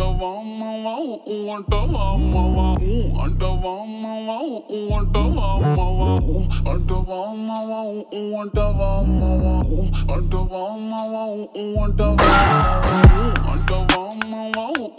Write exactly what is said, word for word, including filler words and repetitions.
అంటవా అమ్మవా ఊ అంటవా అమ్మవా ఊ అంటవా అమ్మవా ఊ అంటవా అమ్మవా ఊ అంటవా అమ్మవా ఊ అంటవా అమ్మవా ఊ అంటవా అమ్మవా ఊ అంటవా అమ్మవా ఊ అంటవా అమ్మవా